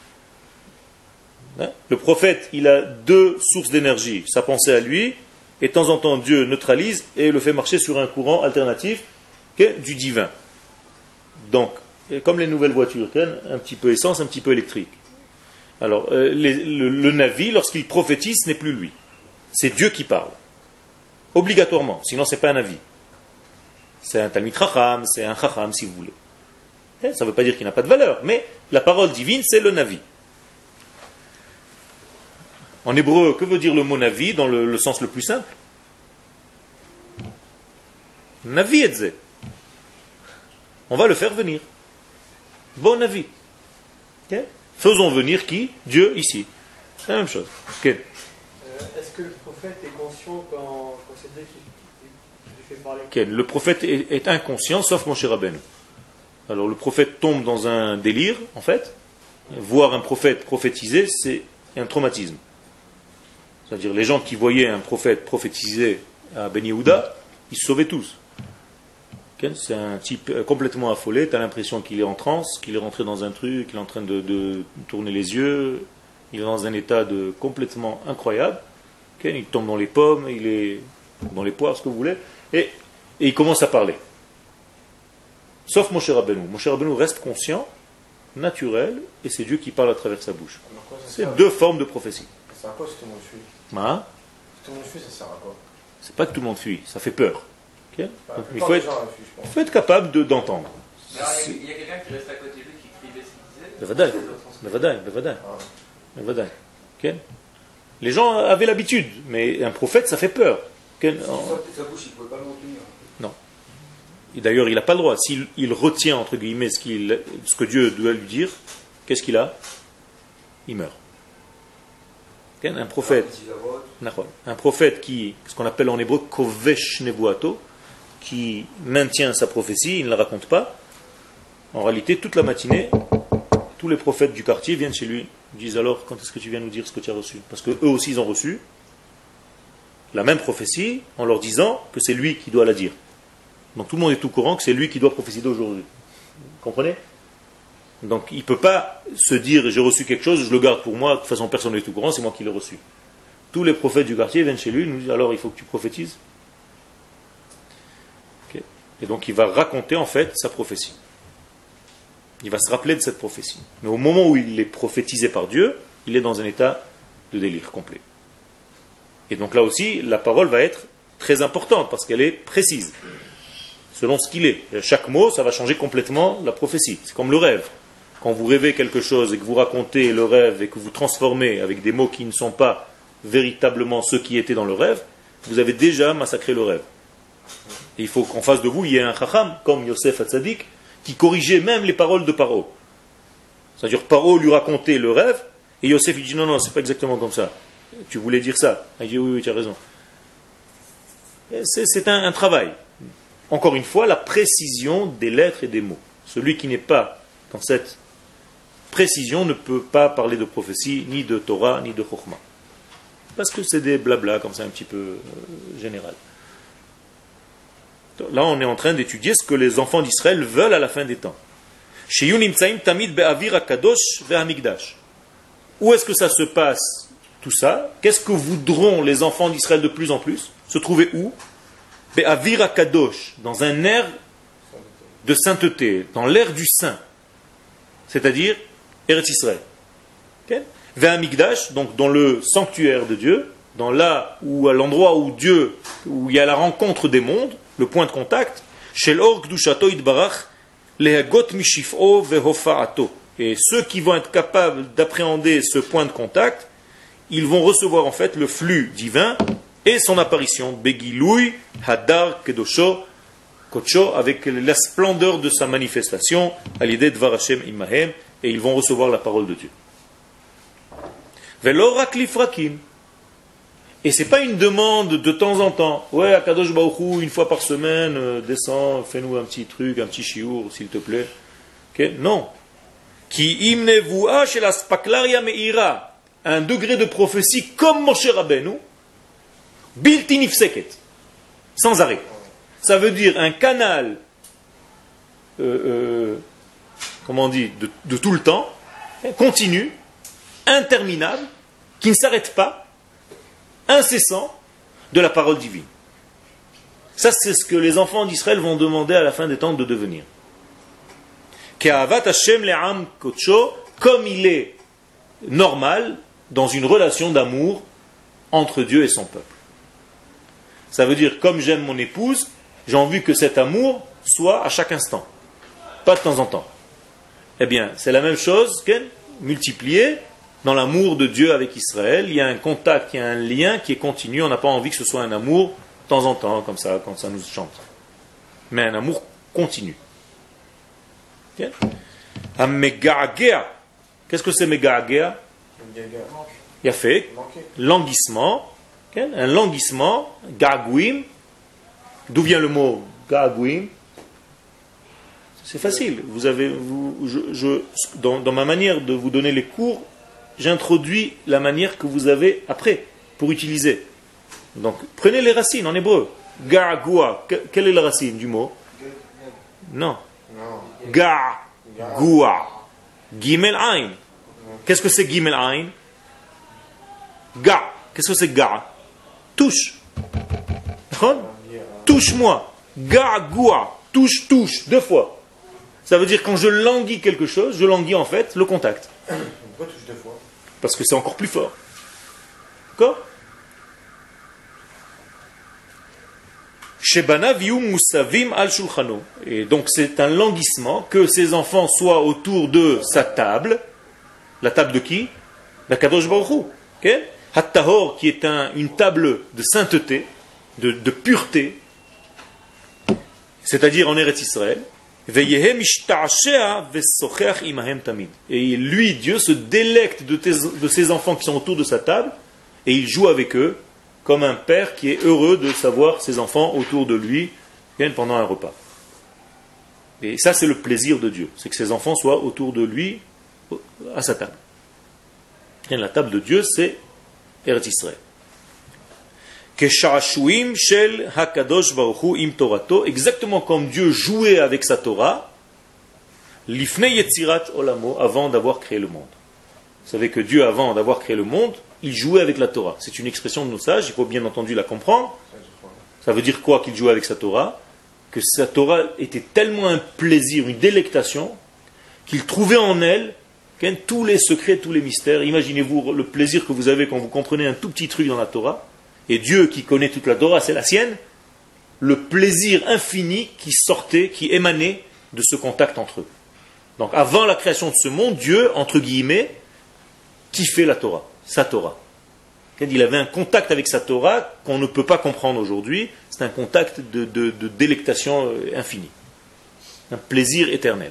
Le prophète, il a deux sources d'énergie. Sa pensée à lui, et de temps en temps, Dieu neutralise et le fait marcher sur un courant alternatif du divin. Donc, comme les nouvelles voitures, un petit peu essence, un petit peu électrique. Alors, euh, les, le, le Navi, lorsqu'il prophétise, ce n'est plus lui. C'est Dieu qui parle. Obligatoirement, sinon c'est pas un Navi. C'est un Talmid Chacham, c'est un Chacham si vous voulez. Ça ne veut pas dire qu'il n'a pas de valeur, mais la parole divine, c'est le Navi. En hébreu, que veut dire le mot Navi dans le, le sens le plus simple? Navi etze. On va le faire venir. Bon Navi. Okay? Faisons venir qui? Dieu ici. C'est la même chose. Okay. Euh, Est-ce que le prophète est conscient quand, quand c'est Dieu qui, qui lui fait parler? Okay. Le prophète est, est inconscient, sauf Moshe Rabbeinu. Alors le prophète tombe dans un délire, en fait. Voir un prophète prophétiser, c'est un traumatisme. C'est-à-dire les gens qui voyaient un prophète prophétiser à Ben Yehuda, ils se sauvaient tous. Okay? C'est un type complètement affolé, tu as l'impression qu'il est en transe, qu'il est rentré dans un truc, qu'il est en train de, de tourner les yeux, il est dans un état de complètement incroyable. Okay? Il tombe dans les pommes, il est dans les poires, ce que vous voulez, et, et il commence à parler. Sauf Moshe Rabbeinu. Moshe Rabbeinu reste conscient, naturel, et c'est Dieu qui parle à travers sa bouche. C'est deux formes de prophétie. Ça sert à quoi si tout le monde fuit? Hein? Si tout le monde fuit, ça sert à quoi? C'est pas que tout le monde fuit, ça fait peur. Okay? Bah, Donc, il faut être, fuient, il faut être capable de, d'entendre. Alors, il y a, il y a quelqu'un qui reste à côté de lui qui crie ce qu'il disait. Bevadaï, bevadaï, bevadaï, bevadaï. Okay? Les gens avaient l'habitude, mais un prophète, ça fait peur. Okay? Sa bouche, il ne pouvait pas le retenir. Non. Et d'ailleurs, il n'a pas le droit. S'il il retient, entre guillemets, ce, qu'il, ce que Dieu doit lui dire, qu'est-ce qu'il a? Il meurt. Okay? Un prophète, un prophète qui, ce qu'on appelle en hébreu, kovesh nevuato, qui maintient sa prophétie, il ne la raconte pas. En réalité, toute la matinée, tous les prophètes du quartier viennent chez lui, disent alors, quand est-ce que tu viens nous dire ce que tu as reçu? Parce qu'eux aussi, ils ont reçu la même prophétie en leur disant que c'est lui qui doit la dire. Donc tout le monde est au courant que c'est lui qui doit prophétiser aujourd'hui. Vous comprenez? Donc il ne peut pas se dire j'ai reçu quelque chose, je le garde pour moi, de toute façon personne n'est au courant, c'est moi qui l'ai reçu. Tous les prophètes du quartier viennent chez lui, nous disent alors il faut que tu prophétises. Okay. Et donc il va raconter en fait sa prophétie. Il va se rappeler de cette prophétie. Mais au moment où il est prophétisé par Dieu, il est dans un état de délire complet. Et donc là aussi, la parole va être très importante parce qu'elle est précise, selon ce qu'il est. Et chaque mot, ça va changer complètement la prophétie. C'est comme le rêve. Quand vous rêvez quelque chose et que vous racontez le rêve et que vous transformez avec des mots qui ne sont pas véritablement ceux qui étaient dans le rêve, vous avez déjà massacré le rêve. Et il faut qu'en face de vous, il y ait un chacham, comme Yosef Hatzadik, qui corrigeait même les paroles de Paro. C'est-à-dire, Paro lui racontait le rêve, et Yosef lui dit non, non, c'est pas exactement comme ça. Tu voulais dire ça. Il dit oui, oui, tu as raison. C'est, c'est un, un travail. Encore une fois, la précision des lettres et des mots. Celui qui n'est pas dans cette précision ne peut pas parler de prophétie, ni de Torah, ni de Chokhmah. Parce que c'est des blabla, comme ça, un petit peu euh, général. Là, on est en train d'étudier ce que les enfants d'Israël veulent à la fin des temps. Où est-ce que ça se passe, tout ça? Qu'est-ce que voudront les enfants d'Israël de plus en plus? Se trouver où? Be'avir Kadosh, dans un air de sainteté, dans l'air du saint, c'est-à-dire Eretz Israël. Okay? Ve'amigdash, donc dans le sanctuaire de Dieu, dans là où à l'endroit où Dieu, où il y a la rencontre des mondes, le point de contact, Shel Or Kdushato Yitbarach, Lehagot Mishif'o Vehofa'ato. Et ceux qui vont être capables d'appréhender ce point de contact, ils vont recevoir en fait le flux divin et son apparition, Begiloui, Hadar, Kedosho, Kocho, avec la splendeur de sa manifestation, à l'idée de Varachem Imahem, et ils vont recevoir la parole de Dieu. Velorak lifrakim. Et c'est pas une demande de temps en temps. Ouais, Akadosh Baruch Hu, une fois par semaine, euh, descends, fais-nous un petit truc, un petit chiour, s'il te plaît. Okay? Non. Ki imnevu chez la spaklaria meira, un degré de prophétie comme Moshe Rabbeinu, bilti nifseket, sans arrêt. Ça veut dire un canal, euh, euh, comment on dit, de, de tout le temps, continu, interminable, qui ne s'arrête pas, incessant, de la parole divine. Ça, c'est ce que les enfants d'Israël vont demander à la fin des temps de devenir. Comme il est normal dans une relation d'amour entre Dieu et son peuple. Ça veut dire, comme j'aime mon épouse, j'ai envie que cet amour soit à chaque instant, pas de temps en temps. Eh bien, c'est la même chose, multiplié dans l'amour de Dieu avec Israël. Il y a un contact, il y a un lien qui est continu. On n'a pas envie que ce soit un amour de temps en temps, comme ça, quand ça nous chante. Mais un amour continu. Okay. Un mega'agea. Qu'est-ce que c'est mega'agea? Il y a fait languissement. Okay. Un languissement, ga'guim. D'où vient le mot ga'guim? C'est facile. Vous avez, vous, je, je, dans, dans ma manière de vous donner les cours, j'introduis la manière que vous avez après pour utiliser. Donc, prenez les racines en hébreu. Ga'gua. Quelle est la racine du mot? Non. Ga'gua. Gimel ayn. Qu'est-ce que c'est Gimel ayn? Ga. Qu'est-ce que c'est Ga? Touche. Touche-moi. Ga'gua. Touche, touche. Deux fois. Ça veut dire quand je languis quelque chose, je languis en fait le contact. Pourquoi touche deux fois? Parce que c'est encore plus fort. D'accord? Shebana viu musavim al shulchano. Et donc c'est un languissement que ces enfants soient autour de sa table. La table de qui? D'Akadosh Baruch Hu. Okay? Hat-Tahor, qui est un, une table de sainteté, de, de pureté, c'est-à-dire en Eretz Israël. Et lui, Dieu, se délecte de, tes, de ses enfants qui sont autour de sa table et il joue avec eux comme un père qui est heureux de savoir ses enfants autour de lui pendant un repas. Et ça, c'est le plaisir de Dieu, c'est que ses enfants soient autour de lui à sa table. Et la table de Dieu, c'est Eretz Israël. Exactement comme Dieu jouait avec sa Torah, avant d'avoir créé le monde. Vous savez que Dieu, avant d'avoir créé le monde, il jouait avec la Torah. C'est une expression de nos sages, il faut bien entendu la comprendre. Ça veut dire quoi qu'il jouait avec sa Torah? Que sa Torah était tellement un plaisir, une délectation, qu'il trouvait en elle tous les secrets, tous les mystères. Imaginez-vous le plaisir que vous avez quand vous comprenez un tout petit truc dans la Torah. Et Dieu qui connaît toute la Torah, c'est la sienne, le plaisir infini qui sortait, qui émanait de ce contact entre eux. Donc avant la création de ce monde, Dieu, entre guillemets, kiffait la Torah, sa Torah. Il avait un contact avec sa Torah qu'on ne peut pas comprendre aujourd'hui, c'est un contact de, de, de délectation infinie, un plaisir éternel.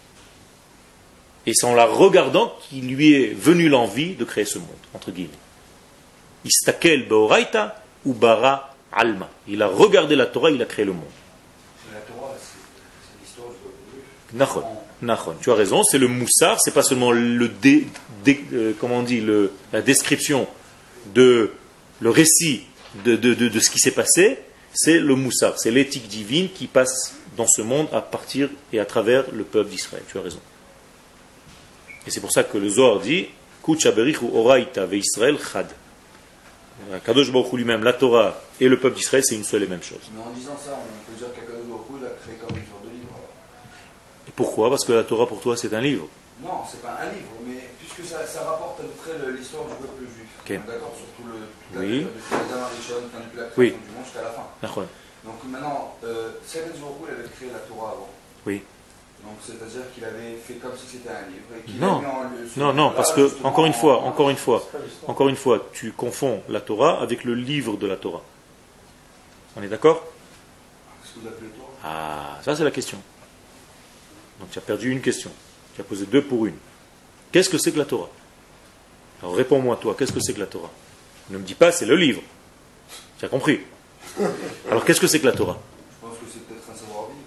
Et c'est en la regardant qu'il lui est venu l'envie de créer ce monde, entre guillemets. Istakel beoraita ou bara alma. Il a regardé la Torah, il a créé le monde. La Torah, c'est l'histoire du Nachon, Nachon. Tu as raison, c'est le moussar, c'est pas seulement le dé, dé, euh, comment on dit, le, la description de le récit de, de, de, de ce qui s'est passé, c'est le moussar, c'est l'éthique divine qui passe dans ce monde à partir et à travers le peuple d'Israël. Tu as raison. Et c'est pour ça que le Zohar dit Kucha berich ou oraita ve Israël chad. Kadosh Baruch Hu lui-même, la Torah et le peuple d'Israël, c'est une seule et même chose. Mais en disant ça, on peut dire qu'Akadosh Baruch Hu l'a créé comme une sorte de livre. Et pourquoi? Parce que la Torah pour toi c'est un livre. Non, c'est pas un livre, mais puisque ça, ça rapporte à peu près l'histoire du peuple juif. Okay. D'accord, surtout le, oui. depuis Adam Arishon, depuis la création oui. du monde jusqu'à la fin. D'accord. Donc maintenant, euh, si Akadosh Baruch Hu avait créé la Torah avant, oui. Donc c'est-à-dire qu'il avait fait comme si c'était un livre. Et qu'il Non. a mis en le- Non, non, parce que, justement, encore une fois, en- encore une fois, C'est pas l'histoire. encore une fois, tu confonds la Torah avec le livre de la Torah. On est d'accord? Qu'est-ce que vous appelez Torah? Ah, ça c'est la question. Donc tu as perdu une question. Tu as posé deux pour une. Qu'est-ce que c'est que la Torah? Alors réponds-moi toi, qu'est-ce que c'est que la Torah? Ne me dis pas c'est le livre. Tu as compris? Alors qu'est-ce que c'est que la Torah? Je pense que c'est peut-être un savoir-vivre.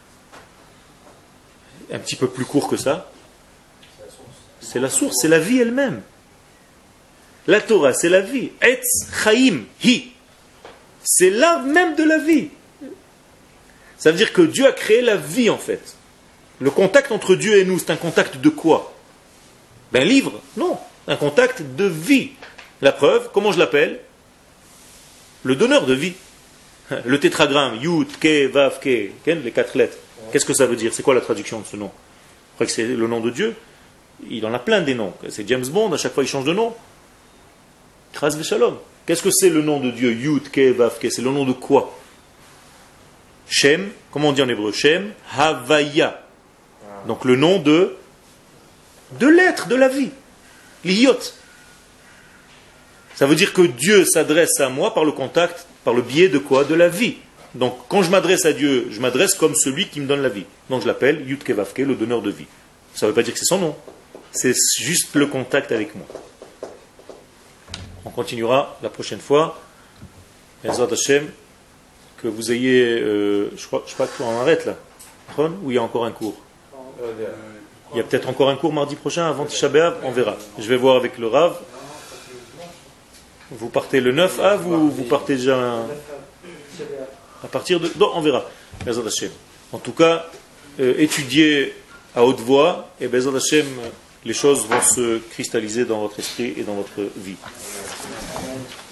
Un petit peu plus court que ça. C'est la source, c'est la vie elle-même. La Torah, c'est la vie. Etz Chaim Hi. C'est l'arbre même de la vie. Ça veut dire que Dieu a créé la vie en fait. Le contact entre Dieu et nous, c'est un contact de quoi? Ben livre? Non. Un contact de vie. La preuve, comment je l'appelle? Le donneur de vie. Le tétragramme, Yud, Ke, Vav, Ke, les quatre lettres. Qu'est-ce que ça veut dire? C'est quoi la traduction de ce nom? Vous croyez que c'est le nom de Dieu? Il en a plein des noms. C'est James Bond, à chaque fois il change de nom. Chas v'shalom. Qu'est-ce que c'est le nom de Dieu? Yud, Ke, Vav, Ke. C'est le nom de quoi? Shem, comment on dit en hébreu? Shem, Havaya. Donc le nom de de l'être, de la vie. L'iyot. Ça veut dire que Dieu s'adresse à moi par le contact, par le biais de quoi? De la vie. Donc quand je m'adresse à Dieu, je m'adresse comme celui qui me donne la vie. Donc je l'appelle Yud Ke Vav Ke, le donneur de vie. Ça ne veut pas dire que c'est son nom. C'est juste le contact avec moi. On continuera la prochaine fois. Ezrat Hashem, que vous ayez... Euh, je crois, je crois qu'on arrête là. Ou il y a encore un cours? Il y a peut-être encore un cours mardi prochain avant Tisha B'Av, on verra. Je vais voir avec le Rav. Vous partez le neuf A, vous, vous partez déjà un- à partir de... Non, on verra. Bezrat Hashem. En tout cas, euh, étudiez à haute voix et Bezrat Hashem, les choses vont se cristalliser dans votre esprit et dans votre vie.